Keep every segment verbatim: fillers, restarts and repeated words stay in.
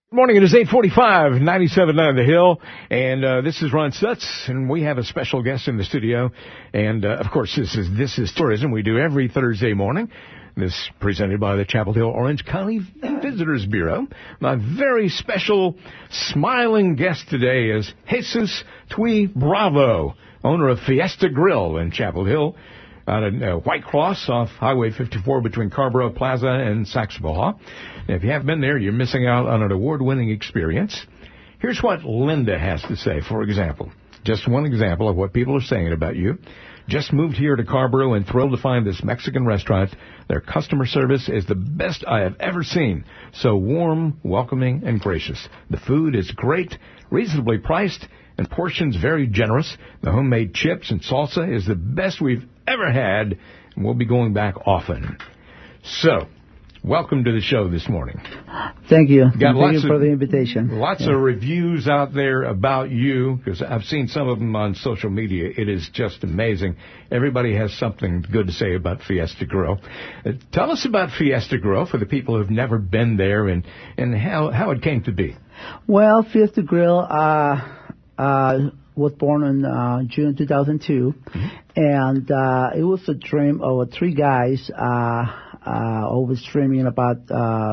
Good morning. It is eight forty-five, ninety-seven point nine The Hill, and uh, this is Ron Stutz, and we have a special guest in the studio. And, uh, of course, this is this is tourism we do every Thursday morning. This presented by the Chapel Hill Orange County Visitors Bureau. My very special smiling guest today is Jesus Tui Bravo, owner of Fiesta Grill in Chapel Hill, out at uh, White Cross off Highway fifty-four between Carborough Plaza and Saxapahaw. If you haven't been there, you're missing out on an award-winning experience. Here's what Linda has to say, for example. Just one example of what people are saying about you. Just moved here to Carborough and thrilled to find this Mexican restaurant. Their customer service is the best I have ever seen. So warm, welcoming, and gracious. The food is great, reasonably priced, and portions very generous. The homemade chips and salsa is the best we've ever had, and we'll be going back often. So, welcome to the show this morning. Thank you. Got Thank you for of, the invitation. Lots yeah. of reviews out there about you, because I've seen some of them on social media. It is just amazing. Everybody has something good to say about Fiesta Grill. Uh, tell us about Fiesta Grill for the people who have never been there and, and how, how it came to be. Well, Fiesta Grill uh, uh, was born in uh, June two thousand two, mm-hmm. and uh, it was a dream of three guys uh Uh, always dreaming about uh,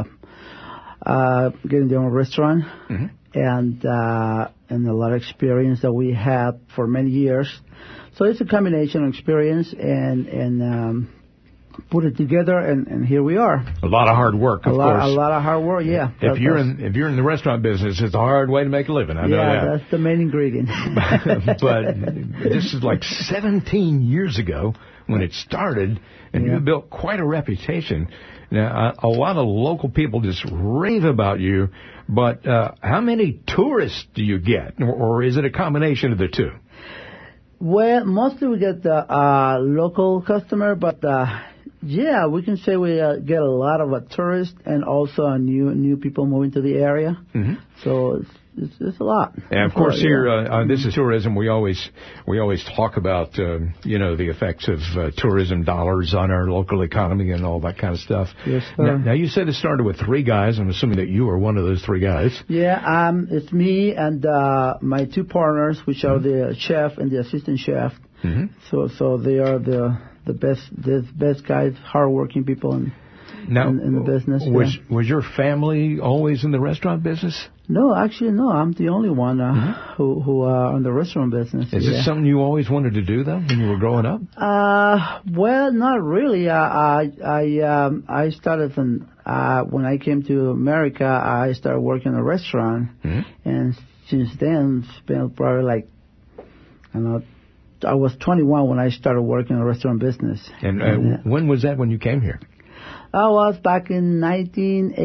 uh, getting their own restaurant, mm-hmm. and uh, and a lot of experience that we had for many years. So it's a combination of experience and and um, put it together, and, and here we are. A lot of hard work, of a lot, course. A lot of hard work, yeah. If that, you're in if you're in the restaurant business, it's a hard way to make a living. I know yeah, that. That's the main ingredient. But this is like seventeen years ago when it started, and yeah. you built quite a reputation. Now, a, a lot of local people just rave about you, but uh, how many tourists do you get, or, or is it a combination of the two? Well, mostly we get the uh, local customer, but uh, yeah, we can say we uh, get a lot of uh, tourists and also uh, new new people moving to the area. Mm-hmm. So it's, it's it's a lot. And of course, here uh, uh, this is tourism. We always we always talk about uh, you know the effects of uh, tourism dollars on our local economy and all that kind of stuff. Yes, sir. Now, now you said it started with three guys. I'm assuming that you are one of those three guys. Yeah, um, it's me and uh, my two partners, which are mm-hmm. the chef and the assistant chef. Mm-hmm. So so they are the the best the best guys, hardworking people in, now, in, in the business. Was yeah. was your family always in the restaurant business? No, actually, no. I'm the only one uh, mm-hmm. who who are in the restaurant business. Is yeah. it something you always wanted to do, though, when you were growing up? Uh, well, not really. Uh, I I um, I started from uh, when I came to America. I started working in a restaurant, mm-hmm. and since then, it's been probably like I don't know. I was twenty-one when I started working in a restaurant business. And uh, and, uh, when was that when you came here? I was back in nineteen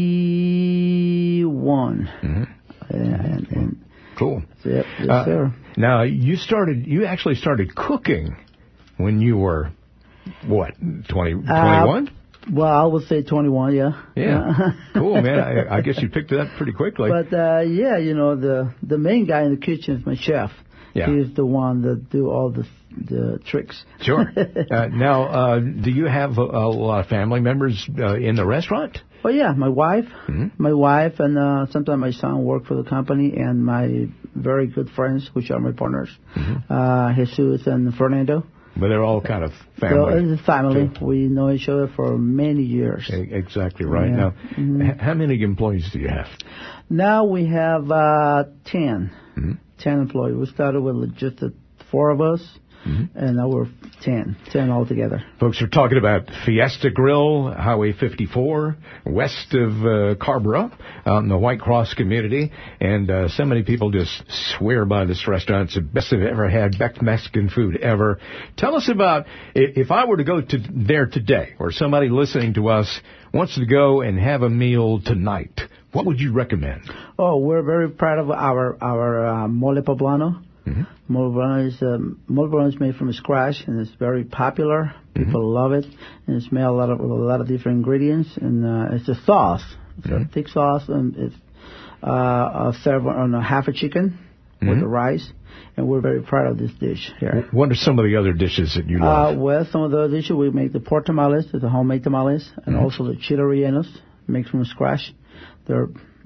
eighty-one. Mm-hmm. And, and cool. Yep, yes, uh, sir. Now, you started, you actually started cooking when you were, what, twenty, twenty-one? Uh, well, I would say twenty-one, yeah. Yeah. Cool, man. I, I guess you picked it up pretty quickly. But, uh, yeah, you know, the, the main guy in the kitchen is my chef. Yeah. He's the one that do all the the tricks. Sure. uh, now, uh, do you have a, a lot of family members uh, in the restaurant? Oh yeah, my wife, mm-hmm. my wife, and uh, sometimes my son work for the company, and my very good friends, which are my partners, mm-hmm. uh, Jesus and Fernando. But they're all kind of family. So it's a family. Too. We know each other for many years. Exactly right. Yeah. Now, mm-hmm. h- how many employees do you have? Now we have uh, ten. Mm-hmm. Ten employees. We started with just the four of us, mm-hmm. and now we're ten. Ten altogether. Folks are talking about Fiesta Grill, Highway fifty-four, west of uh, Carborough, out in the White Cross community. And uh, so many people just swear by this restaurant. It's the best they've ever had, best Mexican food ever. Tell us about, if I were to go to there today, or somebody listening to us wants to go and have a meal tonight, what would you recommend? Oh, we're very proud of our our uh, mole poblano. Mm-hmm. Mole poblano is um, mole poblano is made from scratch, and it's very popular. People mm-hmm. love it, and it's made a lot of a lot of different ingredients, and uh, it's a sauce. It's mm-hmm. a thick sauce, and it's uh, served on a half a chicken mm-hmm. with the rice. And we're very proud of this dish here. What are some of the other dishes that you love? Uh, well, some of the other dishes, we make the pork tamales, the homemade tamales, and mm-hmm. also the chile rellenos, made from scratch. They're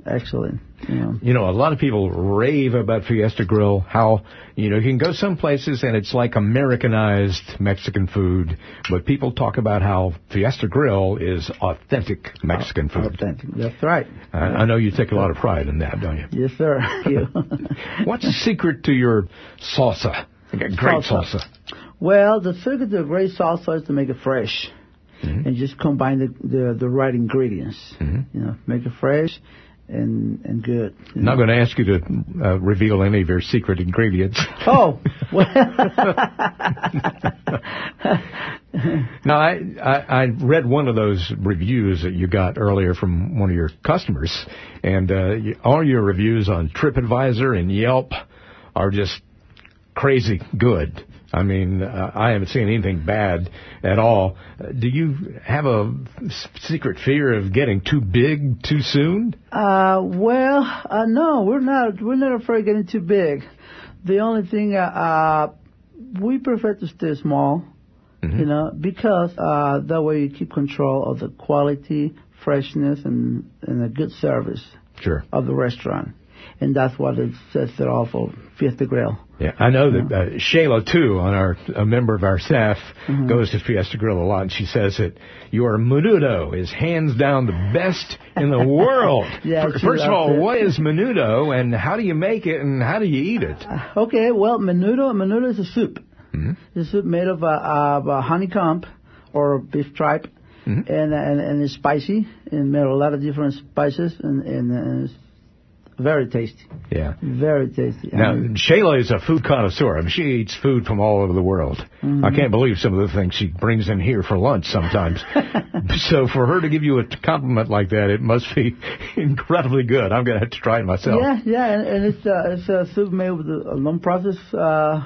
excellent. You know. You know, a lot of people rave about Fiesta Grill, how, you know, you can go some places and it's like Americanized Mexican food, but people talk about how Fiesta Grill is authentic Mexican food. Authentic, that's right. I, I know you take a lot of pride in that, don't you? Yes, sir. You. What's the secret to your salsa? You got great salsa. salsa. Well, the secret to a great salsa is to make it fresh. Mm-hmm. And just combine the, the, the right ingredients. Mm-hmm. You know, make it fresh and and good. I'm not going to ask you to uh, reveal any of your secret ingredients. Oh, well. Now, I, I I read one of those reviews that you got earlier from one of your customers, and uh, you, all your reviews on TripAdvisor and Yelp are just crazy good. I mean, uh, I haven't seen anything bad at all. Uh, do you have a secret fear of getting too big too soon? Uh, well, uh, no, we're not. We're not afraid of getting too big. The only thing, uh, uh we prefer to stay small, mm-hmm. you know, because uh, that way you keep control of the quality, freshness, and, and a good service sure. of the restaurant. And that's what it sets it off of Fiesta Grill. Yeah, I know that uh, Shayla, too, on our a member of our staff, mm-hmm. goes to Fiesta Grill a lot, and she says that your menudo is hands down the best in the world. Yeah, First true, of all, it. What is menudo, and how do you make it, and how do you eat it? Uh, okay, well, menudo, menudo is a soup. Mm-hmm. It's a soup made of, uh, of uh, honeycomb or beef tripe, mm-hmm. and, and and it's spicy, and made a lot of different spices, and, and, and it's very tasty. Yeah. Very tasty. Now, I mean, Shayla is a food connoisseur. I mean, she eats food from all over the world. Mm-hmm. I can't believe some of the things she brings in here for lunch sometimes. So for her to give you a compliment like that, it must be incredibly good. I'm going to have to try it myself. Yeah, yeah, and, and it's, uh, it's a soup made with a long-process uh,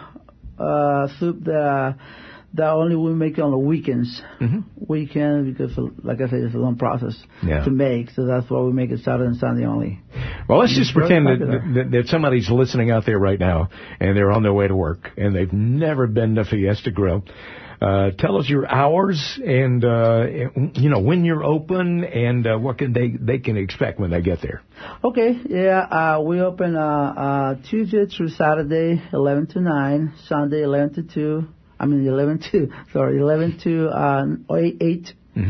uh, soup that, that only we make on the weekends. Mm-hmm. Weekend, because, like I said, it's a long process yeah. to make, so that's why we make it Saturday and Sunday only. Well, let's just pretend that, that, that somebody's listening out there right now, and they're on their way to work, and they've never been to Fiesta Grill. Uh, tell us your hours and, uh, you know, when you're open and uh, what can they, they can expect when they get there. Okay, yeah, uh, we open uh, uh, Tuesday through Saturday, eleven to nine, Sunday, eleven to two. I mean, eleven to, sorry, eleven to uh, eight. Mm-hmm.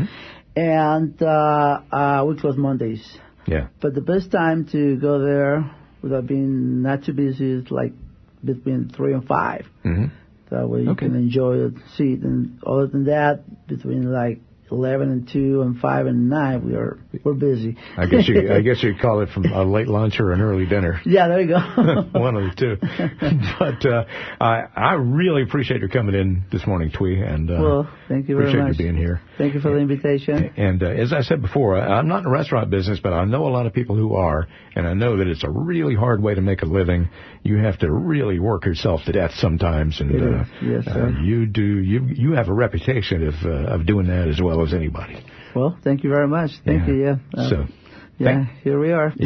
And uh, uh, we close Mondays. Yeah. But the best time to go there without being not too busy is like between three and five. Mm-hmm. That way you okay. can enjoy the seat. And other than that, between like eleven and two and five and nine, we are we're busy. I guess you I guess you'd call it from a late lunch or an early dinner. Yeah, there you go. One of the two. But uh, I I really appreciate your coming in this morning, Twee, and uh, well, thank you very appreciate much. you being here. Thank you for the invitation. And uh, as I said before, I'm not in the restaurant business, but I know a lot of people who are, and I know that it's a really hard way to make a living. You have to really work yourself to death sometimes, and uh, yes, sir. Uh, you do. You you have a reputation of uh, of doing that as well as anybody. Well, thank you very much. Thank yeah. you. Yeah. Uh, so. Yeah, Thank- here we are.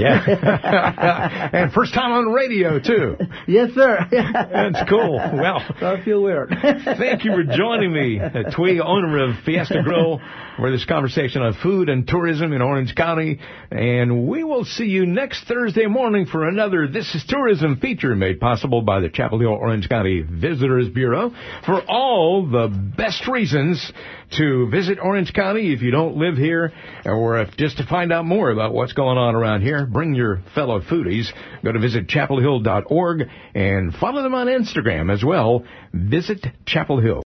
Yeah. And first time on radio, too. Yes, sir. That's cool. Well, I feel weird. Thank you for joining me, Twee, owner of Fiesta Grill, for this conversation on food and tourism in Orange County. And we will see you next Thursday morning for another This is Tourism feature made possible by the Chapel Hill Orange County Visitors Bureau. For all the best reasons to visit Orange County if you don't live here, or if just to find out more about what's going on around here, bring your fellow foodies. Go to visit chapel hill dot org and follow them on Instagram as well. Visit Chapel Hill.